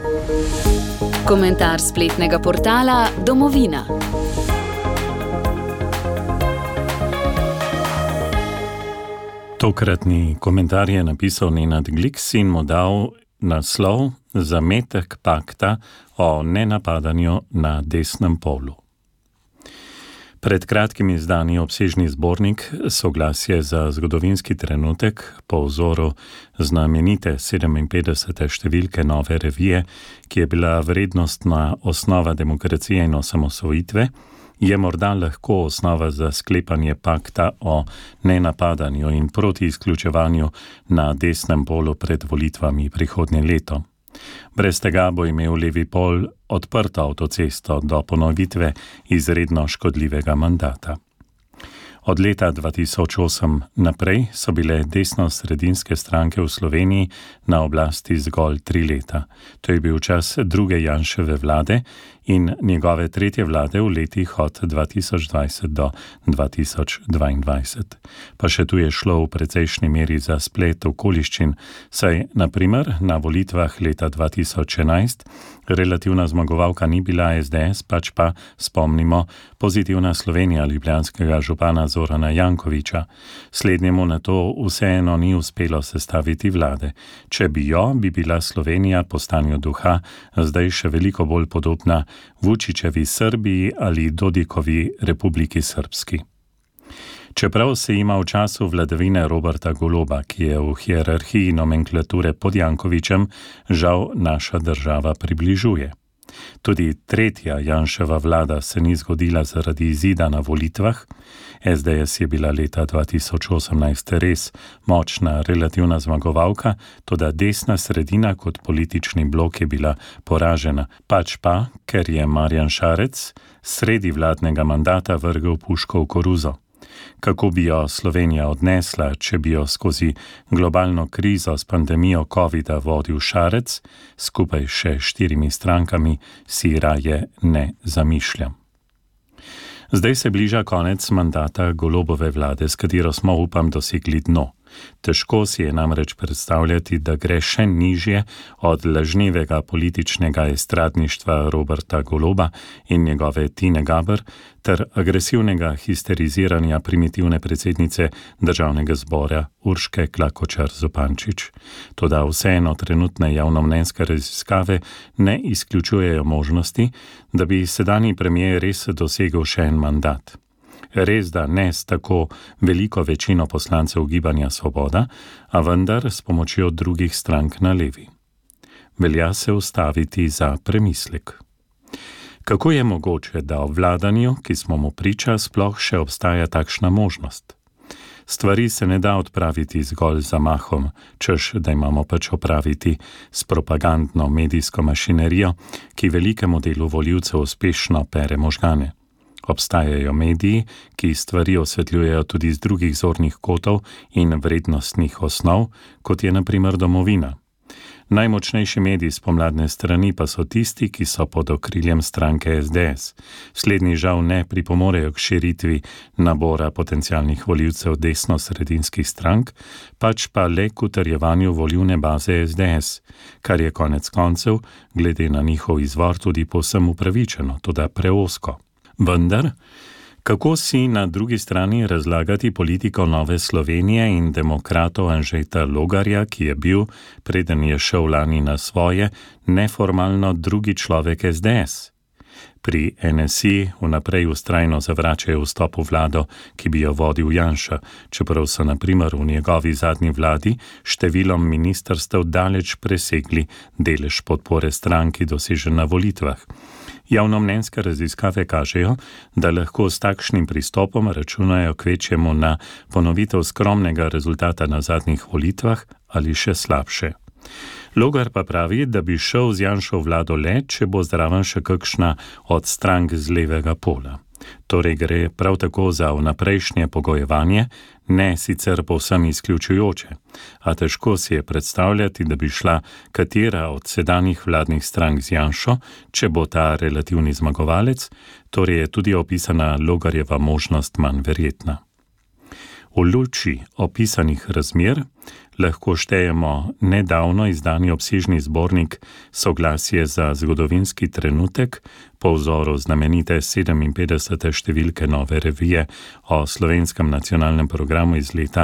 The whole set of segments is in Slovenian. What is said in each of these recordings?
Komentar spletnega portala Domovina. Tokratni komentar je napisal Nenad Gliks in mu dal naslov Zametek pakta o nenapadanju na desnem polu. Pred kratkim izdani obsežni zbornik Soglasje za zgodovinski trenutek po vzoru znamenite 57. številke Nove revije, ki je bila vrednostna osnova demokracije in osamosvojitve, je morda lahko osnova za sklepanje pakta o nenapadanju in proti izključevanju na desnem polu pred volitvami prihodnje leto. Brez tega bo imel levi pol odprto avtocesto do ponovitve izredno škodljivega mandata. Od leta 2008 naprej so bile desno-sredinske stranke v Sloveniji na oblasti zgolj 3 leta. To je bil čas druge Janševe vlade in njegove tretje vlade v letih od 2020 do 2022. Pa še tu je šlo v precejšnji meri za splet okoliščin, saj, na primer, na volitvah leta 2011 relativna zmagovalka ni bila SDS, pač pa, spomnimo, Pozitivna Slovenija ljubljanskega župana Zorana Jankovića. Slednjemu na to vseeno ni uspelo sestaviti vlade. Če bi jo, bi bila Slovenija po stanju duha zdaj še veliko bolj podobna Vučićevi Srbiji ali Dodikovi Republiki Srpski. Čeprav se ima v času vladavine Roberta Goloba, ki je v hierarhiji nomenklature pod Jankovićem, žal naša država približuje. Tudi tretja Janševa vlada se ni zgodila zaradi izida na volitvah. SDS je bila leta 2018 res močna relativna zmagovalka, toda desna sredina kot politični blok je bila poražena, pač pa, ker je Marjan Šarec sredi vladnega mandata vrgel puško v koruzo. Kako bi jo Slovenija odnesla, če bi jo skozi globalno krizo s pandemijo covida vodil Šarec, skupaj še 4 strankami, si raje ne zamišljam. Zdaj se bliža konec mandata Golobove vlade, s katero smo, upam, dosegli dno. Težko si je namreč predstavljati, da gre še nižje od lažnivega političnega estradništva Roberta Goloba in njegove Tine Gaber ter agresivnega histeriziranja primitivne predsednice Državnega zbora Urške Klakočar Zupančič. Toda vseeno trenutne javnomnenjske raziskave ne izključujejo možnosti, da bi sedanji premier res dosegel še en mandat. Res da ne s tako veliko večino poslancev Gibanja Svoboda, a vendar s pomočjo drugih strank na levi. Velja se ustaviti za premislek. Kako je mogoče, da ob vladanju, ki smo mu priča, sploh še obstaja takšna možnost? Stvari se ne da odpraviti zgolj z zamahom, češ da imamo pač opraviti s propagandno medijsko mašinerijo, ki velikemu delu volivcev uspešno pere možgane. Obstajajo mediji, ki stvari osvetljujejo tudi z drugih zornih kotov in vrednostnih osnov, kot je na primer Domovina. Najmočnejši mediji spomladne strani pa so tisti, ki so pod okriljem stranke SDS. Slednji žal ne pripomorejo k širitvi nabora potencialnih volivcev desno-sredinskih strank, pač pa le k utrjevanju volivne baze SDS, kar je konec koncev, glede na njihov izvor, tudi povsem upravičeno, toda preozko. Vendar, kako si na drugi strani razlagati politiko Nove Slovenije in demokratov Anžeta Logarja, ki je bil, preden je šel lani na svoje, neformalno drugi človek SDS? Pri NSI vnaprej vztrajno zavračajo vstop v vlado, ki bi jo vodil Janša, čeprav so na primer v njegovi zadnji vladi številom ministrstev daleč presegli delež podpore stranki dosežen na volitvah. Javnomnenjske raziskave kažejo, da lahko s takšnim pristopom računajo kvečjemu na ponovitev skromnega rezultata na zadnjih volitvah ali še slabše. Logar pa pravi, da bi šel z Janševo vlado le, če bo zraven še kakšna od strank z levega pola. Torej gre prav tako za vnaprejšnje pogojevanje, ne sicer povsem izključujoče, a težko si je predstavljati, da bi šla katera od sedanjih vladnih strank z Janšo, če bo ta relativni zmagovalec, torej je tudi opisana Logarjeva možnost manj verjetna. V luči opisanih razmer lahko štejemo nedavno izdani obsežni zbornik Soglasje za zgodovinski trenutek po vzoru znamenite 57. številke Nove revije o slovenskem nacionalnem programu iz leta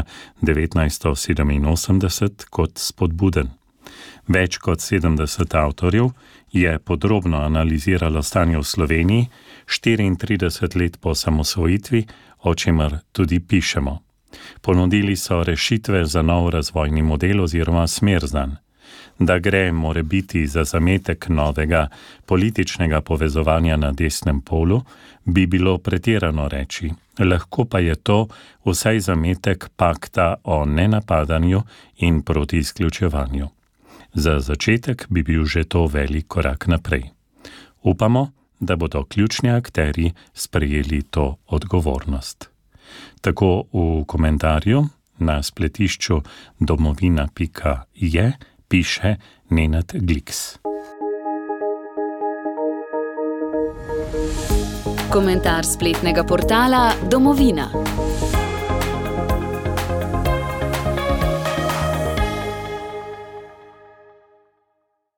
1987 kot spodbuden. Več kot 70 avtorjev je podrobno analiziralo stanje v Sloveniji 34 let po osamosvojitvi, o čemer tudi pišemo. Ponudili so rešitve za nov razvojni model oziroma smer zanj. Da gre morebiti za zametek novega političnega povezovanja na desnem polu, bi bilo pretirano reči. Lahko pa je to vsaj zametek pakta o nenapadanju in proti izključevanju. Za začetek bi bil že to velik korak naprej. Upamo, da bodo ključni akterji sprejeli to odgovornost. Tako v komentarju na spletišču domovina.je piše Nenad Gliks. Komentar spletnega portala Domovina.